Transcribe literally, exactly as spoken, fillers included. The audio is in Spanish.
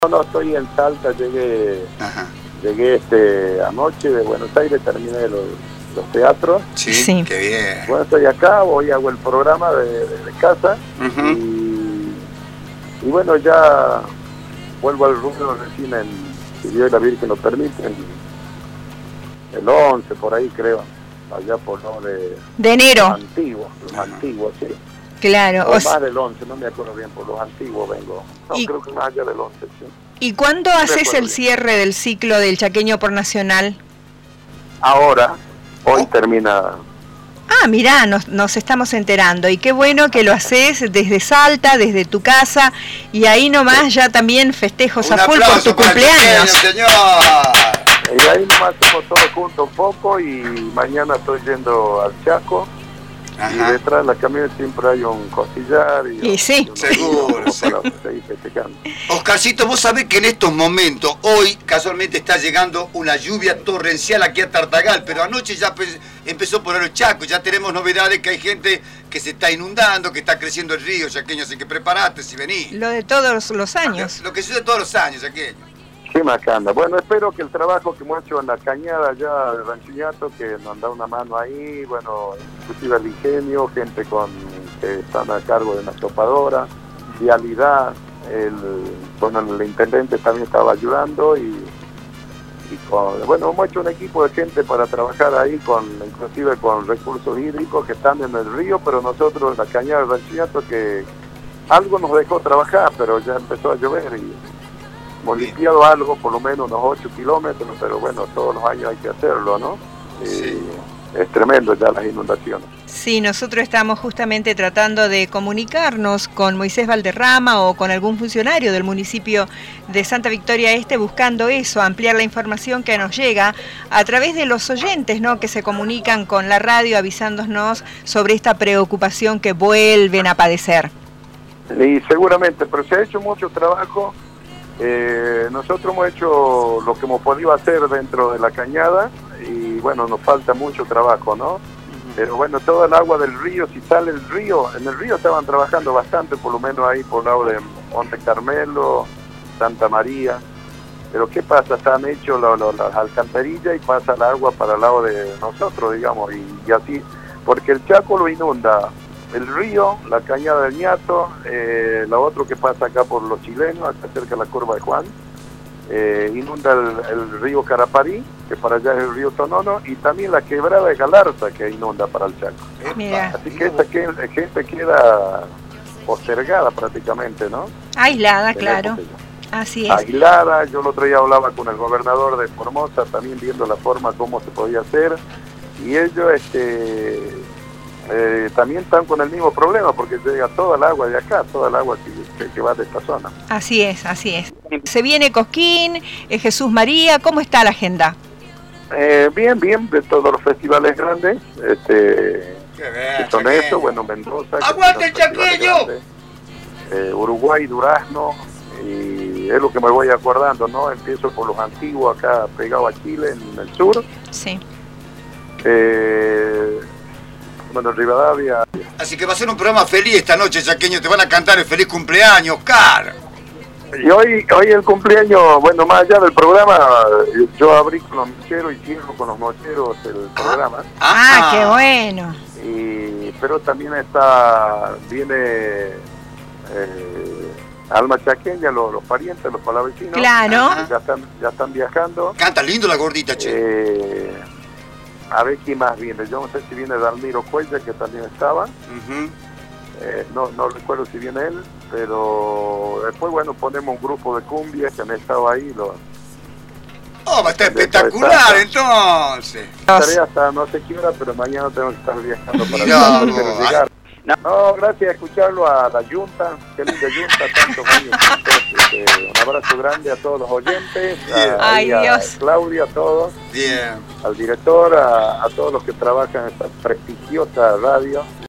No, no, estoy en Salta, llegué, Ajá. llegué este anoche de Buenos Aires, terminé los, los teatros. Sí, Sí. Qué bien. Bueno, estoy acá, hoy hago el programa de, de, de casa. Uh-huh. y, y bueno, ya vuelvo al rubro recién, en, si Dios y la Virgen lo permiten, el once, por ahí creo, allá por lo de... De enero. Los antiguos, los Ajá. antiguos, sí. Claro. O O sea, más del once, no me acuerdo bien, por los antiguos vengo. No, Y- creo que más allá del once, sí. ¿y cuándo me haces acuerdo el bien. cierre del ciclo del Chaqueño por Nacional? Ahora, hoy termina... Ah, mirá, nos, nos estamos enterando. Y qué bueno que lo haces desde Salta, desde tu casa. Y ahí nomás ya también festejos Un a full por aplauso tu para el cumpleaños. pequeño, señor. Y ahí nomás hacemos todos juntos un poco y mañana estoy yendo al Chaco. Y Ajá. detrás de la camioneta siempre hay un costillar y, Y sí. un- Seguro, para seguro. seguir festejando. Oscarcito, vos sabés que en estos momentos, hoy casualmente está llegando una lluvia torrencial aquí a Tartagal, pero anoche ya pe- empezó por el Chaco, ya tenemos novedades que hay gente que se está inundando, que está creciendo el río, Chaqueño, así que prepárate si venís. Lo de todos los años. Lo que sucede todos los años, Chaqueño. Qué macana. Bueno, espero que el trabajo que hemos hecho en la cañada allá de Ranchillato, que nos han dado una mano ahí, bueno, inclusive el ingenio, gente con que están a cargo de la topadora, vialidad, el, bueno, el intendente también estaba ayudando y, y con, bueno, hemos hecho un equipo de gente para trabajar ahí, con inclusive con recursos hídricos que están en el río, pero nosotros en la cañada de Ranchillato que algo nos dejó trabajar, pero ya empezó a llover y hemos limpiado algo, por lo menos unos ocho kilómetros, pero bueno, todos los años hay que hacerlo, ¿no? Y Sí. es tremendo ya las inundaciones. Sí, nosotros estamos justamente tratando de comunicarnos con Moisés Valderrama o con algún funcionario del municipio de Santa Victoria Este buscando eso, ampliar la información que nos llega a través de los oyentes, ¿no?, que se comunican con la radio avisándonos sobre esta preocupación que vuelven a padecer. Y seguramente, pero se ha hecho mucho trabajo. Eh, nosotros hemos hecho lo que hemos podido hacer dentro de la cañada y bueno, nos falta mucho trabajo, ¿no? Pero bueno, toda el agua del río, si sale el río, en el río estaban trabajando bastante, por lo menos ahí por el lado de Monte Carmelo, Santa María. Pero ¿qué pasa? Están hechos lo, lo, las alcantarillas y pasa el agua para el lado de nosotros, digamos, y, y así, porque el Chaco lo inunda el río, la cañada del Ñato, eh, lo otro que pasa acá por los chilenos, acá cerca de la curva de Juan, eh, inunda el, el río Caraparí, que para allá es el río Tonono, y también la quebrada de Galarza, que inunda para el Chaco. Mira. Así que esta que- gente queda postergada prácticamente, ¿no? Aislada, En claro. época ya. Así es. Aislada. Yo el otro día hablaba con el gobernador de Formosa, también viendo la forma cómo se podía hacer, y ellos este eh, también están con el mismo problema, porque llega toda el agua de acá, toda el agua que, que, que va de esta zona. Así es, así es. Se viene Cosquín, eh, Jesús María, ¿cómo está la agenda? Eh, bien, bien, de todos los festivales grandes, este, Qué bien, que son Chaqueño. estos, bueno, Mendoza, que ¡Aguante el son festivales Chaqueño! grandes, eh, Uruguay, Durazno, y es lo que me voy acordando, ¿no? Empiezo por los antiguos acá pegado a Chile, en el sur, Sí. eh, bueno, Rivadavia. Así que va a ser un programa feliz esta noche, Chaqueño. Te van a cantar el feliz cumpleaños, Oscar. Y hoy, hoy el cumpleaños, bueno, más allá del programa, yo abrí con los mocheros y cierro con los mocheros el programa. Ah, qué bueno. Y, pero también está, viene eh, Alma Chaqueña, los, los parientes, los palavecinos. Claro. Ajá. Ya están, ya están viajando. Canta lindo la gordita, che. Eh, a ver quién más viene. Yo no sé si viene Dalmiro Cuella, que también estaba. Ujú. Eh, no, no recuerdo si viene él, pero después, bueno, ponemos un grupo de cumbias que han estado ahí. Lo, Oh, va a estar De- de- espectacular, de- entonces. estaré hasta no sé qué hora, pero mañana tengo que estar viajando para Mirá, allá, para vos. llegar. No, gracias a escucharlo a la Junta, qué linda Junta, tantos años. Este, un abrazo grande a todos los oyentes, a, Ay, a Dios. Claudia, a todos, Bien. al director, a, a todos los que trabajan en esta prestigiosa radio.